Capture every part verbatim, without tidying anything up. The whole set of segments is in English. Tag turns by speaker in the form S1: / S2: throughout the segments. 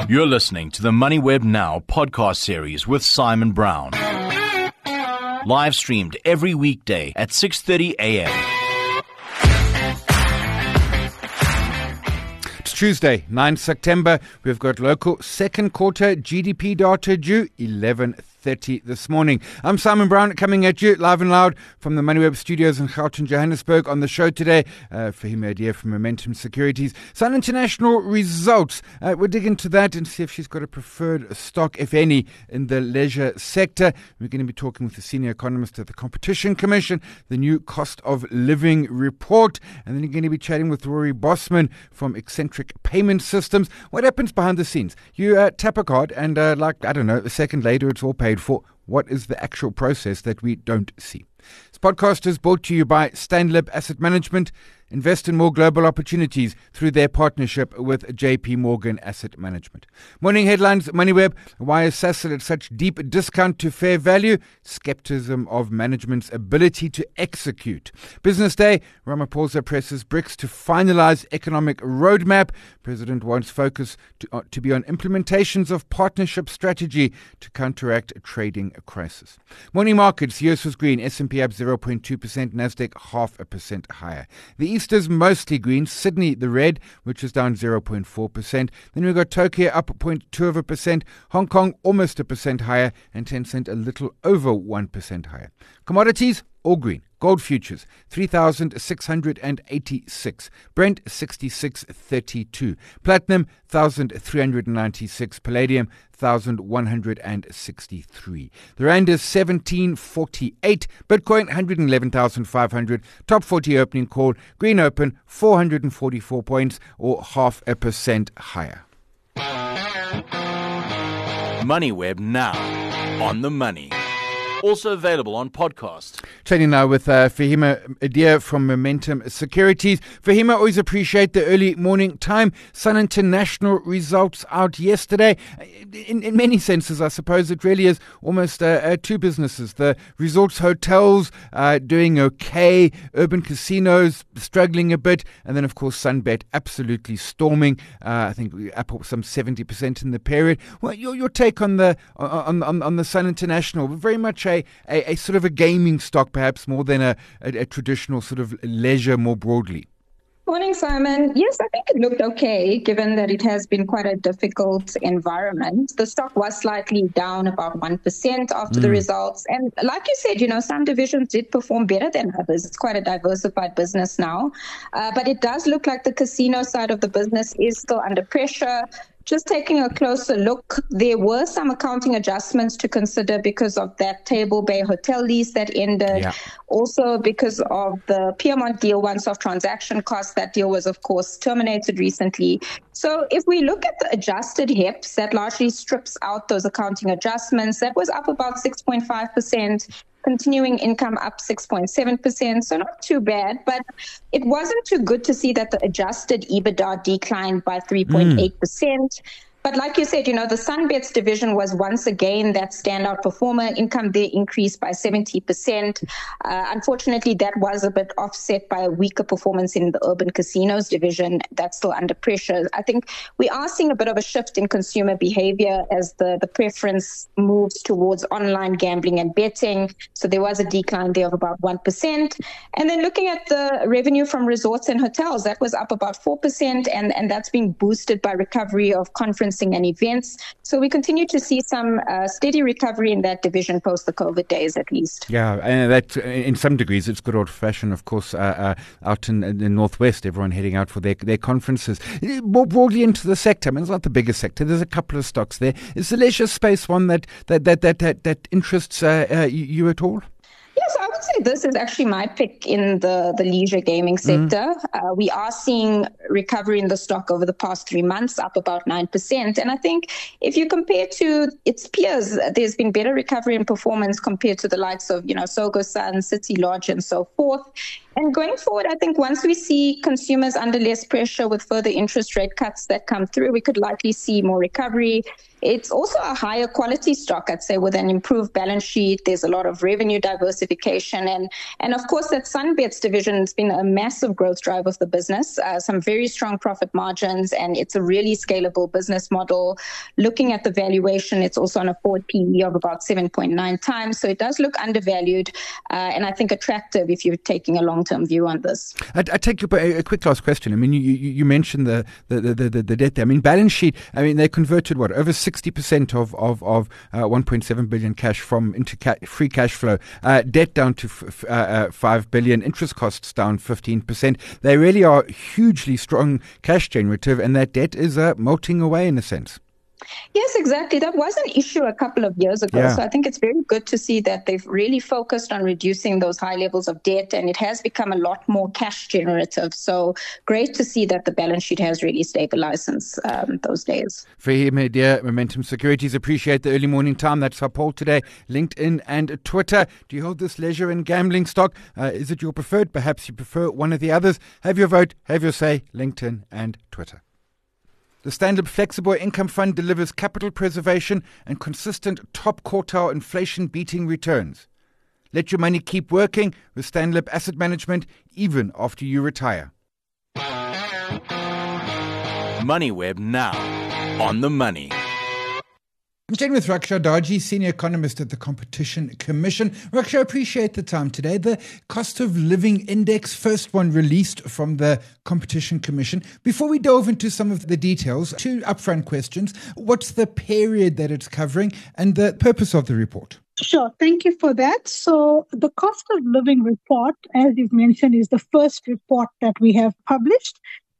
S1: You're listening to the MoneyWeb Now podcast series with Simon Brown. Live streamed every weekday at six thirty a.m.
S2: It's Tuesday, ninth of September. We've got local second quarter G D P data due eleven thirty this morning. I'm Simon Brown, coming at you live and loud from the MoneyWeb studios in Gauteng, Johannesburg. On the show today, uh, Fahima Adia from Momentum Securities. Sun International results. Uh, we'll dig into that and see if she's got a preferred stock, if any, in the leisure sector. We're going to be talking with the senior economist at the Competition Commission, the new cost of living report, and then you're going to be chatting with Rory Bosman from Eccentric Payment Systems. What happens behind the scenes? You uh, tap a card and uh, like, I don't know, a second later it's all paid for. What is the actual process that we don't see? This podcast is brought to you by Stanlib Asset Management. Invest in more global opportunities through their partnership with J P Morgan Asset Management. Morning headlines, MoneyWeb. Why is Sasol at such deep discount to fair value? Skepticism of management's ability to execute. Business Day. Ramaphosa presses BRICS to finalize economic roadmap. President wants focus to, uh, to be on implementations of partnership strategy to counteract a trading crisis. Morning markets. U S was green. S and P up zero point two percent. Nasdaq half a percent higher. The East is mostly green. Sydney, the red, which is down zero point four percent. Then we've got Tokyo up zero point two of a percent. Hong Kong almost a percent higher. And Tencent a little over one percent higher. Commodities, all green. Gold futures, three thousand six hundred eighty-six. Brent, sixty-six thirty-two. Platinum, one thousand three hundred ninety-six. Palladium, one thousand one hundred sixty-three. The Rand is seventeen forty-eight. Bitcoin, one hundred eleven thousand five hundred. Top forty opening call. Green open, four hundred forty-four points or half a percent higher.
S1: MoneyWeb Now. On the money. Also available on podcast.
S2: Chatting now with uh, Fahima Adia from Momentum Securities. Fahima, always appreciate the early morning time. Sun International results out yesterday. In, in many senses, I suppose it really is almost uh, uh, two businesses. The resorts hotels uh, doing okay, urban casinos struggling a bit, and then, of course, Sunbet absolutely storming. Uh, I think up some seventy percent in the period. Well, your, your take on the on, on, on the Sun International, very much a A, a, a sort of a gaming stock, perhaps more than a, a, a traditional sort of leisure more broadly.
S3: Morning, Simon. Yes, I think it looked okay, given that it has been quite a difficult environment. The stock was slightly down about one percent after mm. the results. And like you said, you know, some divisions did perform better than others. It's quite a diversified business now. Uh, but it does look like the casino side of the business is still under pressure. Just taking a closer look, there were some accounting adjustments to consider because of that Table Bay hotel lease that ended. Yeah. Also because of the Piedmont deal, once-off transaction costs. That deal was, of course, terminated recently. So if we look at the adjusted H E P S, that largely strips out those accounting adjustments. That was up about six point five percent. Continuing income up six point seven percent, so not too bad, but it wasn't too good to see that the adjusted EBITDA declined by three point eight percent. Mm. But like you said, you know, the Sunbets division was once again that standout performer. Income there increased by seventy percent. Uh, unfortunately, that was a bit offset by a weaker performance in the urban casinos division. That's still under pressure. I think we are seeing a bit of a shift in consumer behavior as the, the preference moves towards online gambling and betting. So there was a decline there of about one percent. And then looking at the revenue from resorts and hotels, that was up about four percent. And, and that's being boosted by recovery of conference and events. So we continue to see some uh, steady recovery in that division post the COVID days, at least.
S2: Yeah, and that in some degrees, it's good old fashioned, of course, uh, uh, out in, in the Northwest, everyone heading out for their, their conferences. More broadly into the sector, I mean, it's not the biggest sector. There's a couple of stocks there. Is the leisure space one that that that that that, that interests uh, uh, you at all?
S3: Yes, I would say this is actually my pick in the, the leisure gaming sector. Mm. Uh, we are seeing recovery in the stock over the past three months, up about nine percent. And I think if you compare to its peers, there's been better recovery in performance compared to the likes of, you know, Sogo Sun, City Lodge, and so forth. And going forward, I think once we see consumers under less pressure with further interest rate cuts that come through, we could likely see more recovery. It's also a higher quality stock, I'd say, with an improved balance sheet. There's a lot of revenue diversification. And, and of course, that SunBets division has been a massive growth driver of the business, uh, some very strong profit margins, and it's a really scalable business model. Looking at the valuation, it's also on a forward P E of about seven point nine times. So it does look undervalued uh, and I think attractive if you're taking a long-term view on this.
S2: I, I take you a, a quick last question. I mean, you, you, you mentioned the, the, the, the, the debt there. I mean, balance sheet, I mean, they converted what, over sixty percent of, of, of uh, one point seven billion cash from into ca- free cash flow, uh, debt down to f- uh, uh, five billion, interest costs down fifteen percent. They really are hugely strong cash generative, and that debt is uh, melting away in a sense.
S3: Yes, exactly. That was an issue a couple of years ago.
S2: Yeah.
S3: So I think it's very good to see that they've really focused on reducing those high levels of debt, and it has become a lot more cash generative. So great to see that the balance sheet has really stabilized since um, those days.
S2: Fahim, dear Momentum Securities, appreciate the early morning time. That's our poll today. LinkedIn and Twitter. Do you hold this leisure and gambling stock? Uh, is it your preferred? Perhaps you prefer one of the others. Have your vote, have your say. LinkedIn and Twitter. The Standard Flexible Income Fund delivers capital preservation and consistent top quartile inflation-beating returns. Let your money keep working with Stanlib Asset Management even after you retire.
S1: MoneyWeb now on the money.
S2: I'm chatting with Raksha Darji, Senior Economist at the Competition Commission. Raksha, I appreciate the time today. The Cost of Living Index, first one released from the Competition Commission. Before we delve into some of the details, two upfront questions. What's the period that it's covering and the purpose of the report?
S4: Sure. Thank you for that. So the Cost of Living report, as you've mentioned, is the first report that we have published.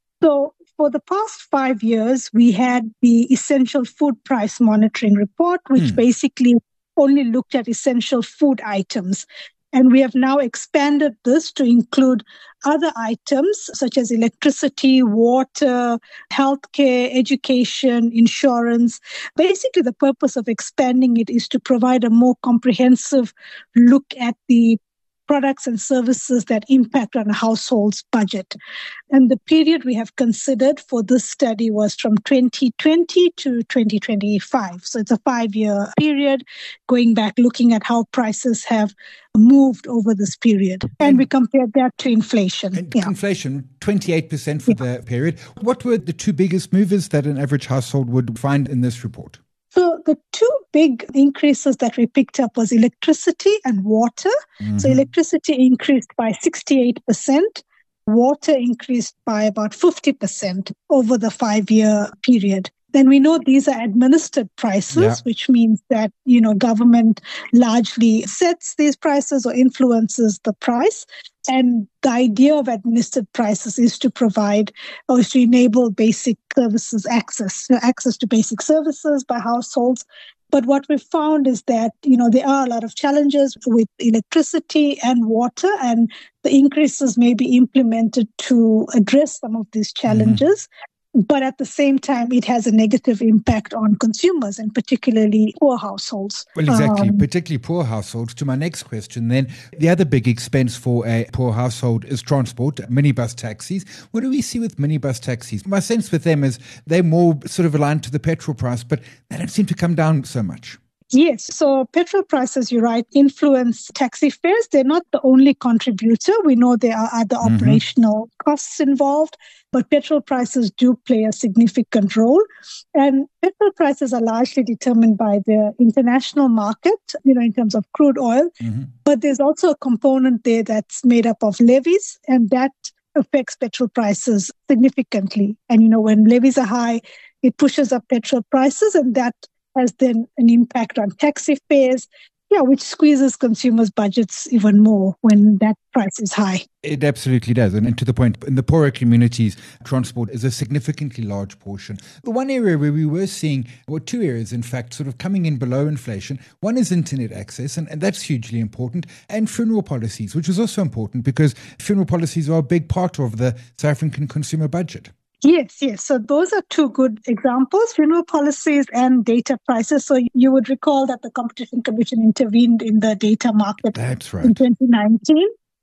S4: So for the past five years, we had the Essential Food Price Monitoring Report, which hmm. basically only looked at essential food items. And we have now expanded this to include other items such as electricity, water, healthcare, education, insurance. Basically, the purpose of expanding it is to provide a more comprehensive look at the products and services that impact on a household's budget. And the period we have considered for this study was from twenty twenty to twenty twenty-five. So it's a five-year period going back, looking at how prices have moved over this period. And we compared that to inflation.
S2: And
S4: yeah.
S2: Inflation, twenty-eight percent for yeah. the period. What were the two biggest movers that an average household would find in this report?
S4: So the two big increases that we picked up was electricity and water. Mm-hmm. So electricity increased by sixty-eight percent. Water increased by about fifty percent over the five-year period. Then we know these are administered prices, yeah. which means that, you know, government largely sets these prices or influences the price. And the idea of administered prices is to provide or is to enable basic services access, you know, access to basic services by households. But what we've found is that, you know, there are a lot of challenges with electricity and water, and the increases may be implemented to address some of these challenges. Mm-hmm. But at the same time, it has a negative impact on consumers and particularly poor households.
S2: Well, exactly,
S4: Um,
S2: particularly poor households. To my next question then, the other big expense for a poor household is transport, minibus taxis. What do we see with minibus taxis? My sense with them is they're more sort of aligned to the petrol price, but they don't seem to come down so much.
S4: Yes, so petrol prices, you're right, influence taxi fares. They're not the only contributor. We know there are other mm-hmm. operational costs involved, but petrol prices do play a significant role. And petrol prices are largely determined by the international market, you know, in terms of crude oil. Mm-hmm. But there's also a component there that's made up of levies, and that affects petrol prices significantly. And, you know, when levies are high, it pushes up petrol prices, and that has then an impact on taxi fares, yeah, which squeezes consumers' budgets even more when that price is high.
S2: It absolutely does. And, and to the point, in the poorer communities, transport is a significantly large portion. The one area where we were seeing, or two areas, in fact, sort of coming in below inflation, one is internet access, and, and that's hugely important, and funeral policies, which is also important because funeral policies are a big part of the South African consumer budget.
S4: Yes, yes. So those are two good examples, funeral policies and data prices. So you would recall that the Competition Commission intervened in the data market
S2: That's right.
S4: in twenty nineteen.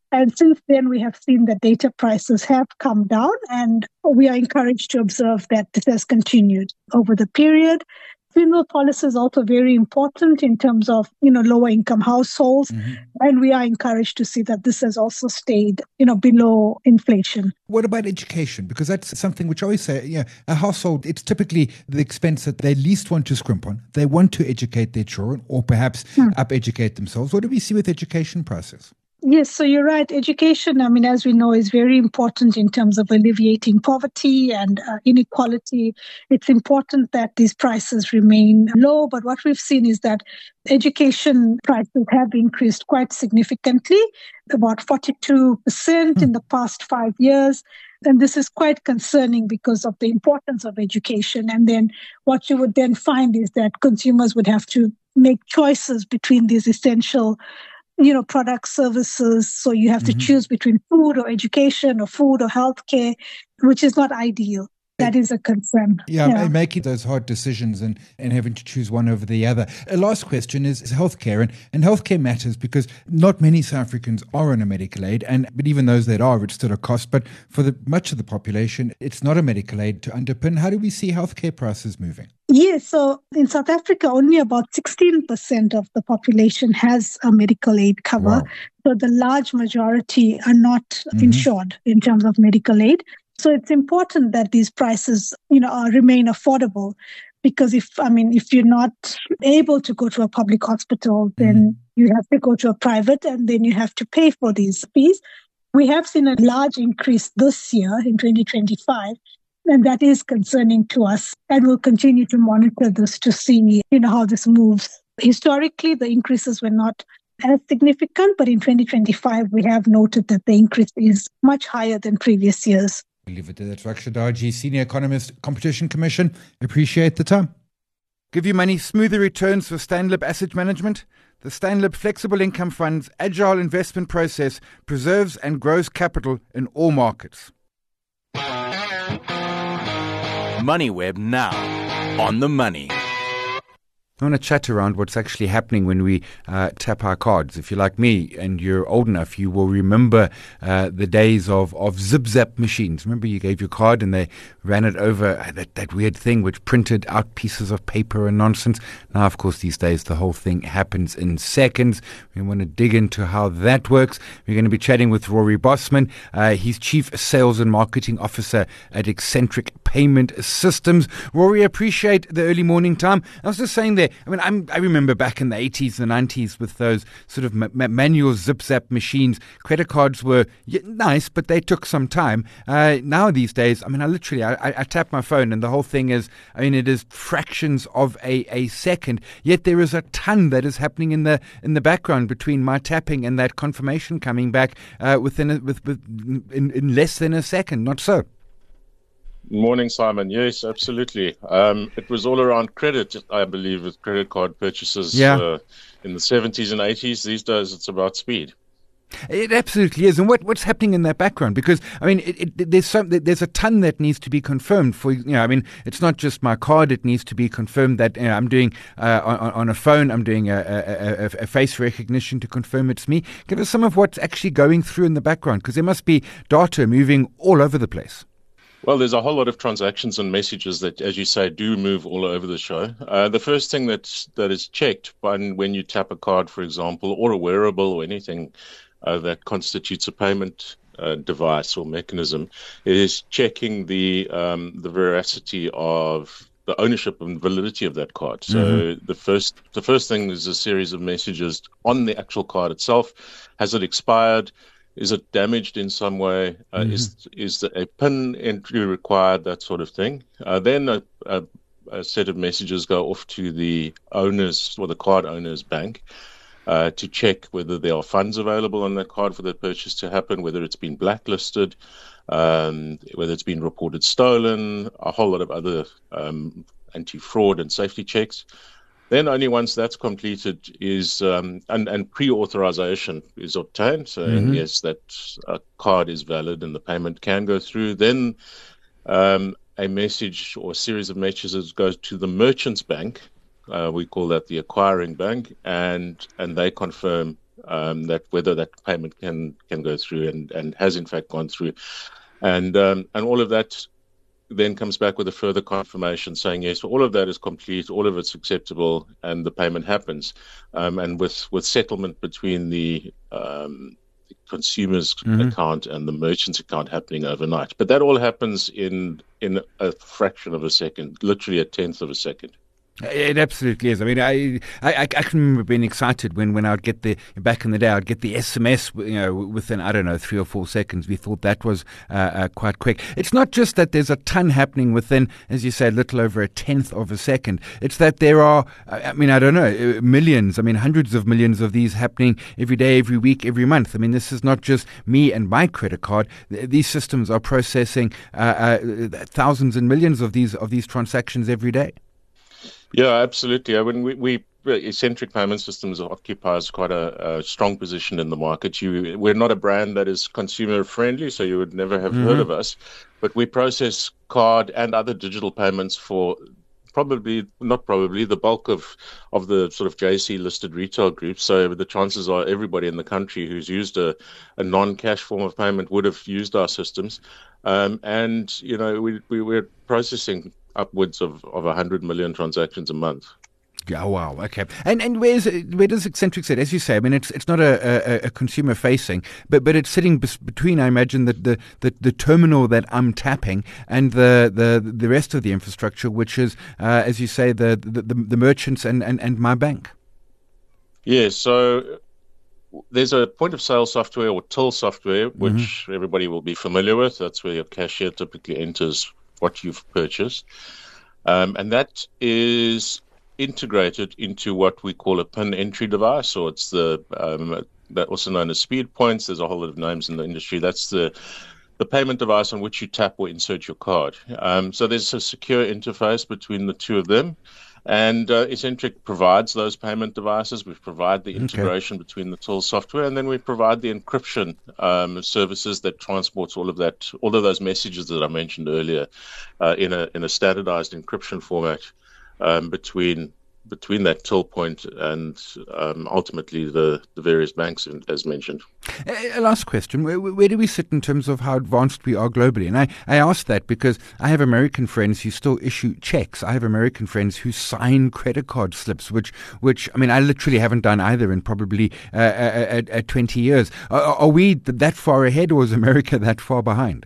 S4: And since then, we have seen that data prices have come down, and we are encouraged to observe that this has continued over the period. Funeral policy is also very important in terms of, you know, lower income households. Mm-hmm. And we are encouraged to see that this has also stayed, you know, below inflation.
S2: What about education? Because that's something which I always say, yeah, a household, it's typically the expense that they least want to scrimp on. They want to educate their children or perhaps hmm. up-educate themselves. What do we see with education prices?
S4: Yes, so you're right. Education, I mean, as we know, is very important in terms of alleviating poverty and uh, inequality. It's important that these prices remain low. But what we've seen is that education prices have increased quite significantly, about forty-two percent mm. in the past five years. And this is quite concerning because of the importance of education. And then what you would then find is that consumers would have to make choices between these essential you know, products, services. So you have to mm-hmm. choose between food or education or food or healthcare, which is not ideal. That is a concern.
S2: Yeah, yeah, making those hard decisions and, and having to choose one over the other. A last question is, is healthcare. And, and healthcare matters because not many South Africans are on a medical aid. And but even those that are, it's still a cost. But for the much of the population, it's not a medical aid to underpin. How do we see healthcare prices moving?
S4: Yes, so in South Africa, only about sixteen percent of the population has a medical aid cover. Wow. So the large majority are not mm-hmm. insured in terms of medical aid. So it's important that these prices, you know, are, remain affordable, because if, I mean, if you're not able to go to a public hospital, then mm. you have to go to a private and then you have to pay for these fees. We have seen a large increase this year in twenty twenty-five, and that is concerning to us. And we'll continue to monitor this to see, you know, how this moves. Historically, the increases were not as significant, but in twenty twenty-five, we have noted that the increase is much higher than previous years.
S2: We'll leave it to that. Raksha Darji, Senior Economist, Competition Commission. Appreciate the time. Give you money, smoother returns for Stanlib Asset Management. The Stanlib Flexible Income Fund's agile investment process preserves and grows capital in all markets.
S1: MoneyWeb now on the money.
S2: I want to chat around what's actually happening when we uh, tap our cards. If you're like me and you're old enough, you will remember uh, the days of, of zip-zap machines. Remember you gave your card and they ran it over, uh, that, that weird thing which printed out pieces of paper and nonsense. Now, of course, these days the whole thing happens in seconds. We want to dig into how that works. We're going to be chatting with Rory Bosman. Uh, he's Chief Sales and Marketing Officer at Eccentric Payment Systems. Rory, appreciate the early morning time. I was just saying there, I mean, I'm, I remember back in the eighties and nineties with those sort of ma- manual zip-zap machines. Credit cards were yeah, nice, but they took some time. Uh, now these days, I mean, I literally, I, I, I tap my phone and the whole thing is, I mean, it is fractions of a, a second. Yet there is a ton that is happening in the in the background between my tapping and that confirmation coming back uh, within a, with, with in, in less than a second. Not so.
S5: Morning, Simon. Yes, absolutely. Um, it was all around credit, I believe, with credit card purchases
S2: yeah.
S5: uh, in the seventies and eighties. These days, it's about speed.
S2: It absolutely is. And what, what's happening in that background? Because, I mean, it, it, there's some, there's a ton that needs to be confirmed for, you know, I mean, it's not just my card. It needs to be confirmed that you know, I'm doing uh, on, on a phone, I'm doing a, a, a, a face recognition to confirm it's me. Give us some of what's actually going through in the background, because there must be data moving all over the place.
S5: Well, there's a whole lot of transactions and messages that, as you say, do move all over the show. Uh, the first thing that that is checked when, when you tap a card, for example, or a wearable or anything uh, that constitutes a payment uh, device or mechanism, is checking the um, the veracity of the ownership and validity of that card. So mm-hmm. the first the first thing is a series of messages on the actual card itself. Has it expired? Is it damaged in some way? Uh, mm-hmm. Is is the, a PIN entry required? That sort of thing. Uh, then a, a, a set of messages go off to the owners or the card owner's bank uh, to check whether there are funds available on that card for that purchase to happen, whether it's been blacklisted, um, whether it's been reported stolen, a whole lot of other um, anti-fraud and safety checks. Then only once that's completed is um, and, and pre-authorization is obtained. So mm-hmm. yes, that uh, card is valid and the payment can go through. Then um, a message or a series of messages goes to the merchant's bank. Uh, we call that the acquiring bank, and and they confirm um, that whether that payment can can go through and, and has in fact gone through. And um, and all of that then comes back with a further confirmation saying, yes, all of that is complete, all of it's acceptable, and the payment happens. Um, and with, with settlement between the um, consumer's mm-hmm. account and the merchant's account happening overnight. But that all happens in in a fraction of a second, literally a tenth of a second.
S2: It absolutely is. I mean, I, I I can remember being excited when, when I'd get the, back in the day, I'd get the S M S, you know, within, I don't know, three or four seconds. We thought that was uh, uh, quite quick. It's not just that there's a ton happening within, as you say, a little over a tenth of a second. It's that there are, I mean, I don't know, millions, I mean, hundreds of millions of these happening every day, every week, every month. I mean, this is not just me and my credit card. These systems are processing uh, uh, thousands and millions of these of these transactions every day.
S5: Yeah, absolutely. I mean, we, we Eccentric Payment Systems occupies quite a, a strong position in the market. You, we're not a brand that is consumer friendly, so you would never have mm-hmm. heard of us. But we process card and other digital payments for probably, not probably, the bulk of, of the sort of J C listed retail groups. So the chances are everybody in the country who's used a, a non-cash form of payment would have used our systems. Um, and, you know, we, we, we're processing upwards of, of one hundred million transactions a month.
S2: Yeah, wow, okay. And and where is it, where does Eccentric sit? As you say, I mean, it's it's not a, a, a consumer facing, but but it's sitting bes- between, I imagine, the, the, the, the terminal that I'm tapping and the, the, the rest of the infrastructure, which is, uh, as you say, the the, the, the merchants and, and, and my bank.
S5: Yeah, so there's a point of sale software or till software, which mm-hmm. everybody will be familiar with. That's where your cashier typically enters what you've purchased. Um, and that is integrated into what we call a PIN entry device, or it's the um, that also known as speed points. There's a whole lot of names in the industry. That's the the payment device on which you tap or insert your card. Um, so there's a secure interface between the two of them. And uh, Eccentric provides those payment devices. We provide the integration okay. between the till software, and then we provide the encryption um, services that transports all of that, all of those messages that I mentioned earlier, uh, in a in a standardized encryption format um, between between that till point and um, ultimately the, the various banks, as mentioned.
S2: A last question, where, where do we sit in terms of how advanced we are globally? And I, I ask that because I have American friends who still issue checks. I have American friends who sign credit card slips, which, which I mean, I literally haven't done either in probably uh, at, at twenty years. Are, are we that far ahead, or is America that far behind?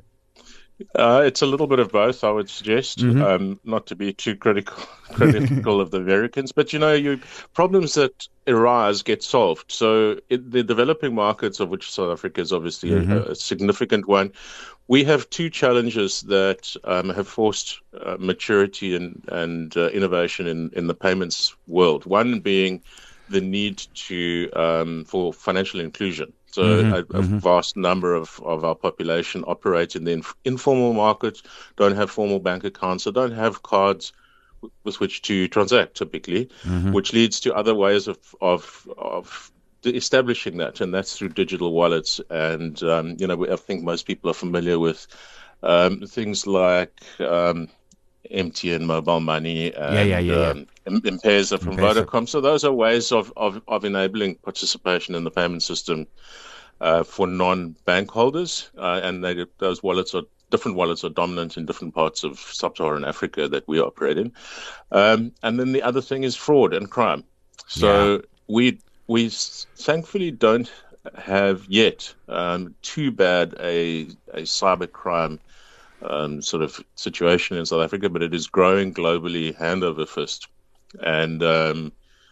S5: Uh, it's a little bit of both, I would suggest, mm-hmm. um, not to be too critical critical of the Americans. But, you know, you problems that arise get solved. So in the developing markets, of which South Africa is obviously mm-hmm. a, a significant one, we have two challenges that um, have forced uh, maturity and, and uh, innovation in, in the payments world. One being the need to um, for financial inclusion. So mm-hmm, a, a mm-hmm. vast number of, of our population operate in the inf- informal market, don't have formal bank accounts, or don't have cards w- with which to transact typically, mm-hmm. which leads to other ways of, of, of establishing that, and that's through digital wallets. And, um, you know, I think most people are familiar with um, things like um, M T N Mobile Money and
S2: yeah, yeah, yeah, yeah.
S5: Um, M-Pesa from
S2: M-Pesa.
S5: Vodacom. So those are ways of, of, of enabling participation in the payment system uh, for non-bank holders. Uh, and they, those wallets are different wallets are dominant in different parts of sub-Saharan Africa that we operate in. Um, and then the other thing is fraud and crime. So yeah. we we thankfully don't have yet um, too bad a, a cyber crime um, sort of situation in South Africa, but it is growing globally hand over fist. And um,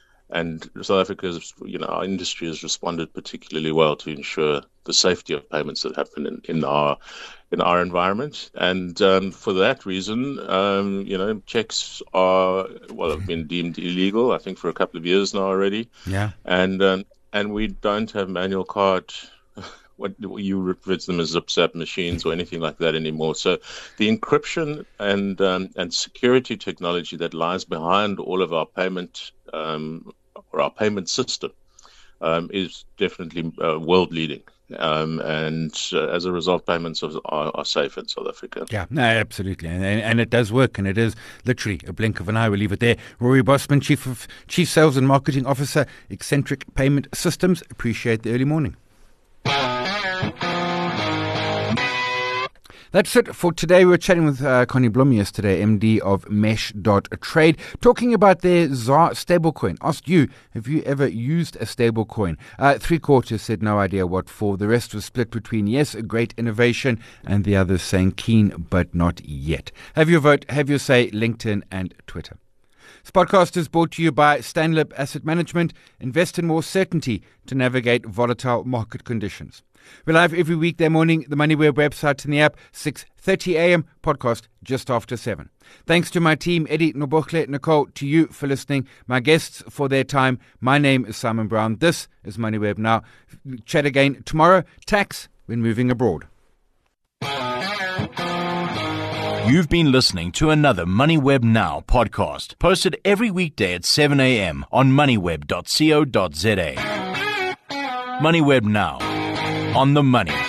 S5: and South Africa's, you know, our industry has responded particularly well to ensure the safety of payments that happen in, in our in our environment. And um, for that reason, um, you know, checks are well have been deemed illegal, I think, for a couple of years now already.
S2: Yeah.
S5: And um, and we don't have manual card. What you refer to them as zip-zap machines or anything like that anymore. So the encryption and um, and security technology that lies behind all of our payment um, or our payment system um, is definitely uh, world leading. um, and uh, as a result, payments are, are, are safe in South Africa.
S2: Yeah, no, absolutely, and, and it does work, and it is literally a blink of an eye. We'll leave it there. Rory Bosman, Chief of Chief Sales and Marketing Officer, Eccentric Payment Systems. Appreciate the early morning. That's it for today. We were chatting with uh, Connie Blom yesterday, M D of Mesh dot Trade, talking about their Z A R stablecoin. Asked you, have you ever used a stablecoin? Uh, three quarters said no idea what for. The rest was split between yes, a great innovation, and the others saying keen, but not yet. Have your vote, have your say, LinkedIn and Twitter. This podcast is brought to you by Stanlib Asset Management. Invest in more certainty to navigate volatile market conditions. We're live every weekday morning, the MoneyWeb website and the app, six thirty a.m., podcast just after seven. Thanks to my team, Eddie, Nobochle, Nicole, to you for listening, my guests for their time. My name is Simon Brown. This is MoneyWeb Now. Chat again tomorrow. Tax when moving abroad.
S1: You've been listening to another MoneyWeb Now podcast, posted every weekday at seven a.m. on moneyweb dot co dot za. MoneyWeb Now, on the money.